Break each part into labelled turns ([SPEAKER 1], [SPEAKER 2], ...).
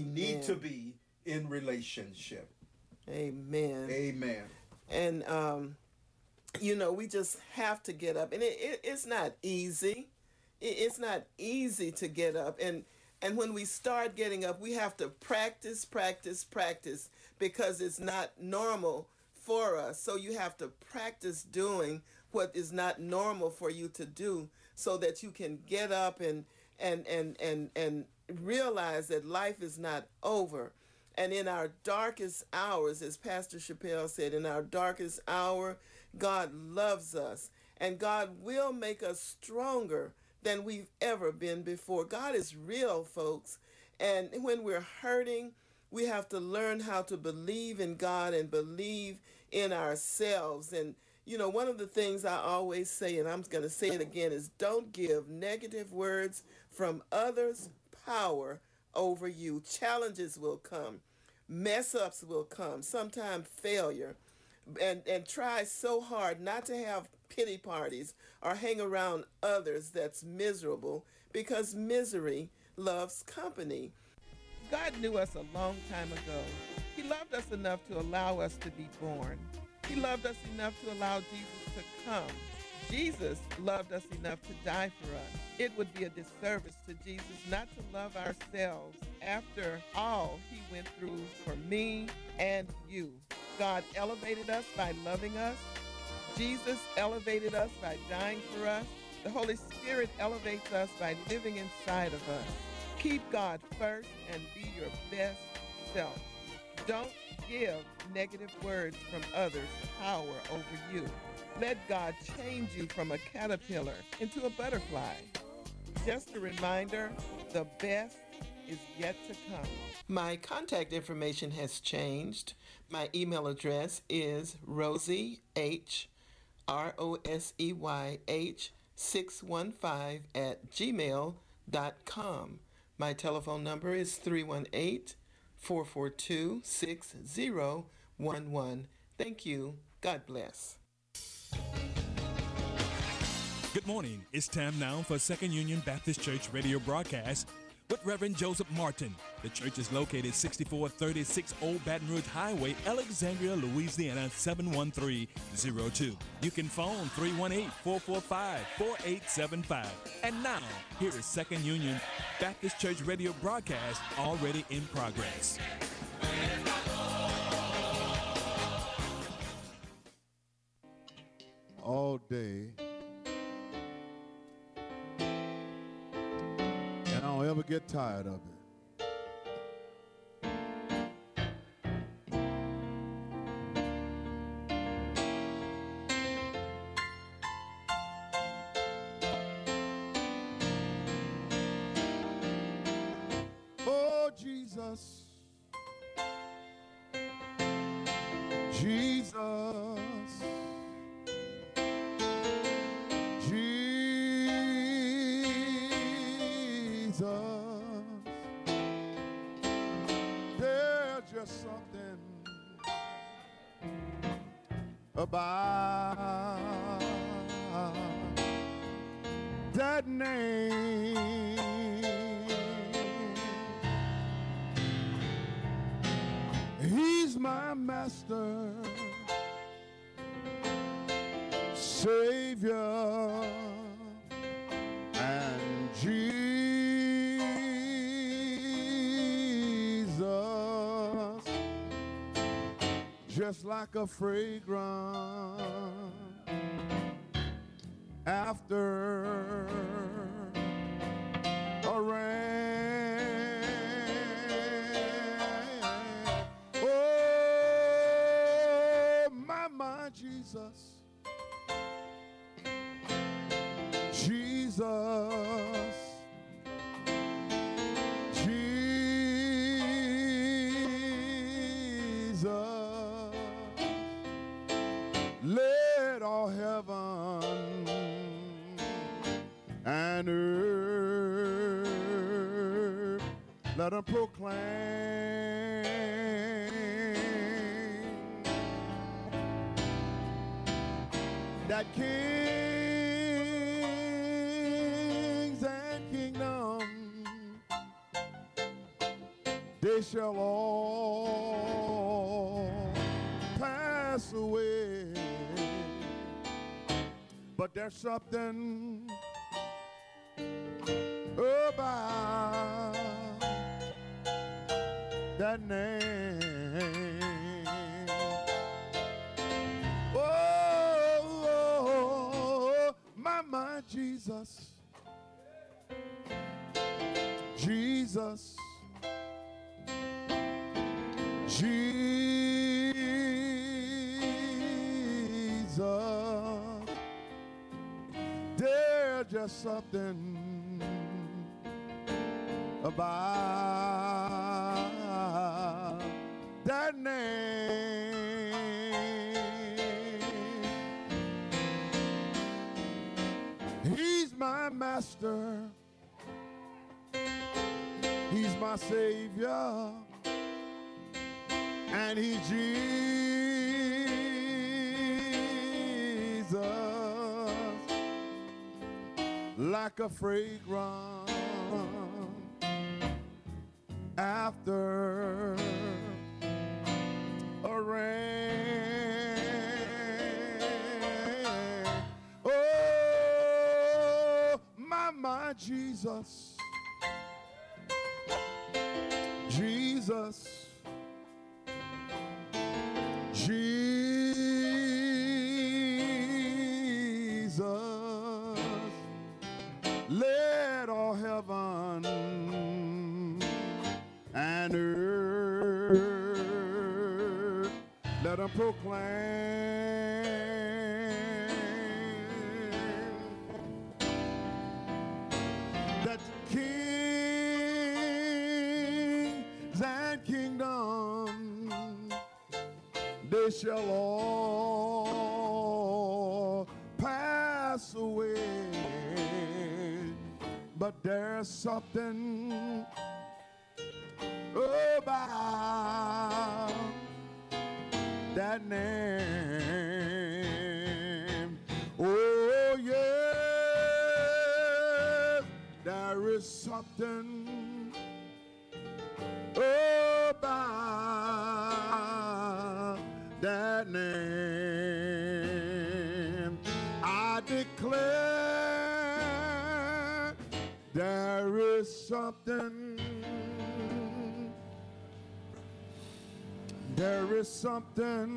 [SPEAKER 1] need to be in relationship.
[SPEAKER 2] Amen.
[SPEAKER 1] Amen.
[SPEAKER 2] And we just have to get up, and it's not easy. It's not easy to get up, and when we start getting up, we have to practice, practice, practice, because it's not normal for us. So you have to practice doing what is not normal for you to do, so that you can get up and realize that life is not over. And in our darkest hours, as Pastor Chappelle said, in our darkest hour, God loves us. And God will make us stronger than we've ever been before. God is real, folks. And when we're hurting, we have to learn how to believe in God and believe in ourselves. And, one of the things I always say, and I'm going to say it again, is don't give negative words from others power over you. Challenges will come, mess ups will come, sometimes failure. And try so hard not to have pity parties or hang around others that's miserable, because misery loves company. God knew us a long time ago. He loved us enough to allow us to be born. He loved us enough to allow Jesus to come. Jesus loved us enough to die for us. It would be a disservice to Jesus not to love ourselves after all he went through for me and you. God elevated us by loving us. Jesus elevated us by dying for us. The Holy Spirit elevates us by living inside of us. Keep God first and be your best self. Don't give negative words from others power over you. Let God change you from a caterpillar into a butterfly. Just a reminder, the best is yet to come. My contact information has changed. My email address is roseyh615@gmail.com. My telephone number is 318-442-6011. Thank you. God bless.
[SPEAKER 3] Good morning. It's time now for Second Union Baptist Church radio broadcast with Reverend Joseph Martin. The church is located 6436 Old Baton Rouge Highway, Alexandria, Louisiana 71302. You can phone 318-445-4875. And now, here is Second Union Baptist Church radio broadcast already in progress.
[SPEAKER 4] All day, and I don't ever get tired of it. Oh, Jesus, Jesus, Jesus. There's just something about that name. He's my master, Savior, and Jesus, just like a fragrance after a rain. Oh, my Jesus, Jesus, Jesus, let all heaven and earth let them proclaim that kings and kingdoms, they shall all pass away. But there's something about that name. Oh, my Jesus. Jesus. Jesus. There's just something about that name. He's my master. He's my Savior. And he's Jesus. Like a fragrance after a rain. Oh, my Jesus. Jesus. Jesus. Let all heaven and earth, let them proclaim that kings and kingdoms, they shall all pass away. But there's something about that name. Oh, yes, there is something about that name. I declare there is something. There is something.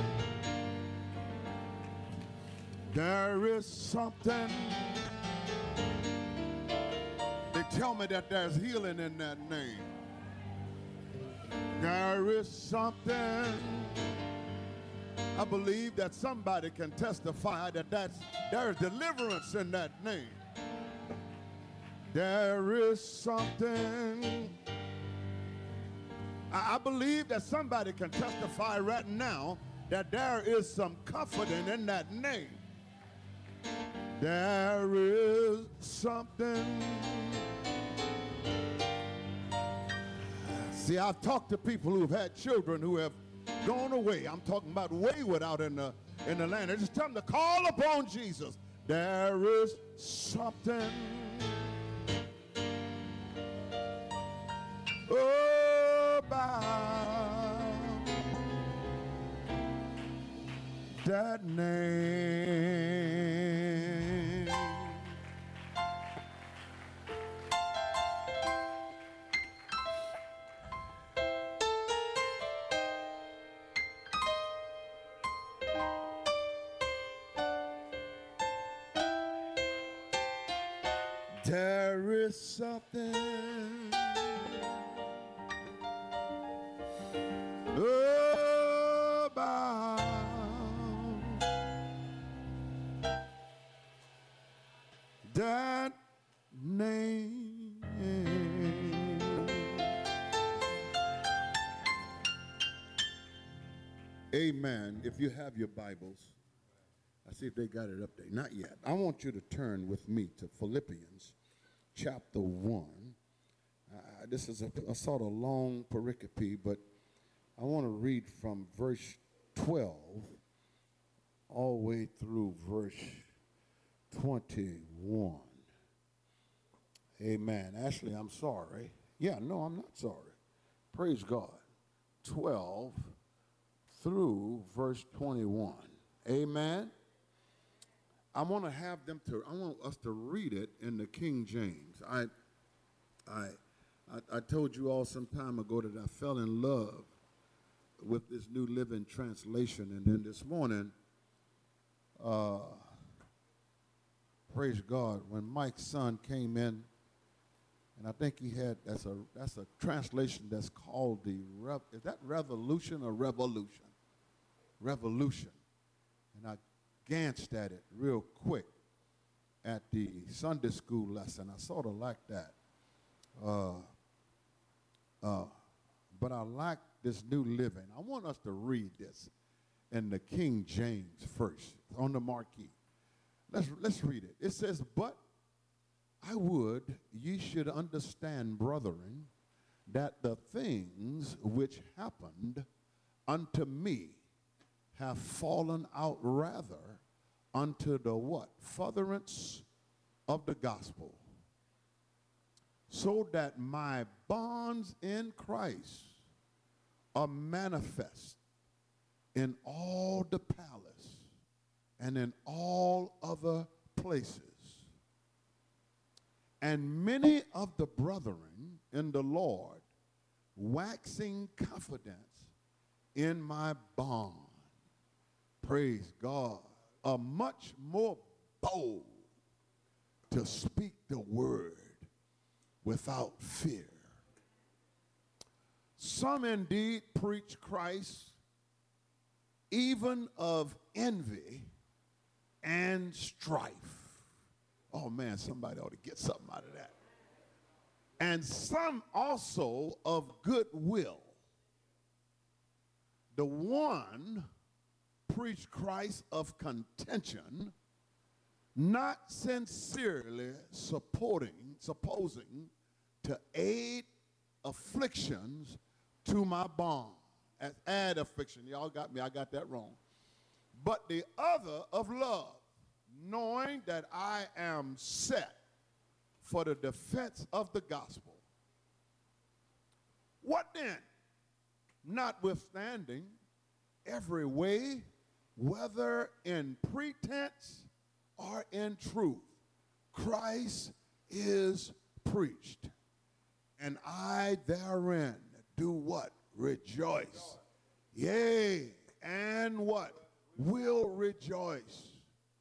[SPEAKER 4] There is something. They tell me that there's healing in that name. There is something. I believe that somebody can testify that there is deliverance in that name. There is something. I believe that somebody can testify right now that there is some comforting in that name. There is something. See, I've talked to people who've had children who have gone away. I'm talking about wayward out in the land. I just tell them to call upon Jesus. There is something about that name. There is something about that name. Amen. If you have your Bibles, I see if they got it up there. Not yet. I want you to turn with me to Philippians chapter 1. This is a sort of long pericope, but I want to read from verse 12 all the way through verse 21. Amen. Ashley, I'm sorry. Yeah, no, I'm not sorry. praise God, 12 through verse 21. Amen. I want us to read it in the King James. I told you all some time ago that I fell in love with this New Living Translation, and then this morning, praise God, when Mike's son came in, and I think he had, that's a translation that's called is that Revolution or Revolution? Revolution. And I glanced at it real quick at the Sunday school lesson. I sort of like that. But I like this New Living. I want us to read this in the King James first, on the marquee. Let's read it. It says, "But I would ye should understand, brethren, that the things which happened unto me have fallen out rather unto the what? Furtherance of the gospel, so that my bonds in Christ are manifest in all the palace and in all other places. And many of the brethren in the Lord, waxing confidence in my bond," praise God, "are much more bold to speak the word without fear. Some indeed preach Christ, even of envy and strife." Oh man, somebody ought to get something out of that. "And some also of goodwill. The one preach Christ of contention, not sincerely supposing to aid afflictions to my bond." Add affliction. Y'all got me. I got that wrong. "But the other of love, knowing that I am set for the defense of the gospel. What then? Notwithstanding, every way, whether in pretense or in truth, Christ is preached. And I therein do what? Rejoice. Yea, and what? Will rejoice.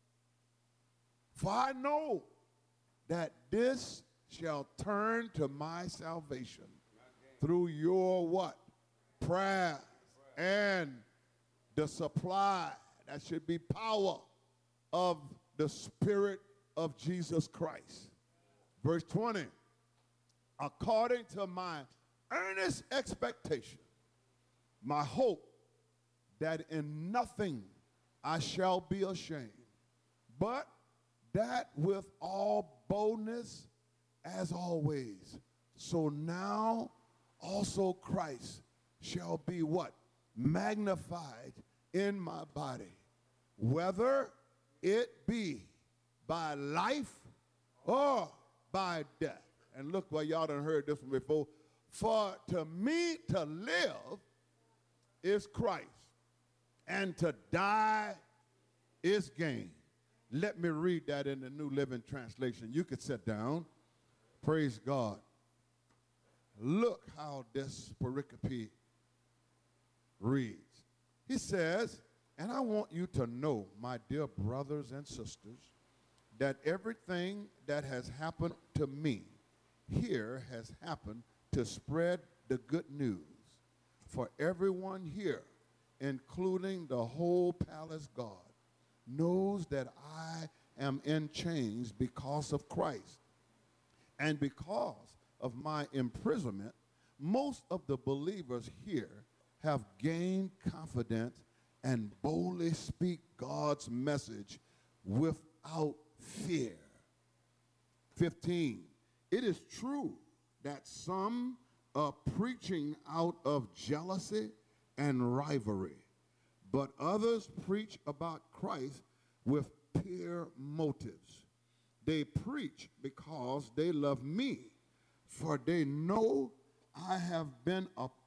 [SPEAKER 4] For I know that this shall turn to my salvation through your what? Prayer and the supply, that should be power, of the Spirit of Jesus Christ. Verse 20, according to my earnest expectation, my hope that in nothing I shall be ashamed, but that with all boldness as always. So now also Christ shall be what? Magnified in my body, whether it be by life or by death. And look, well, y'all done heard this one before. For to me to live is Christ, and to die is gain. Let me read that in the New Living Translation. You could sit down. Praise God. Look how this pericope reads. He says, and I want you to know, my dear brothers and sisters, that everything that has happened to me here has happened to spread the good news for everyone here, including the whole palace guard, knows that I am in chains because of Christ. And because of my imprisonment, most of the believers here have gained confidence and boldly speak God's message without fear. 15, it is true that some are preaching out of jealousy and rivalry, but others preach about Christ with pure motives. They preach because they love me, for they know I have been a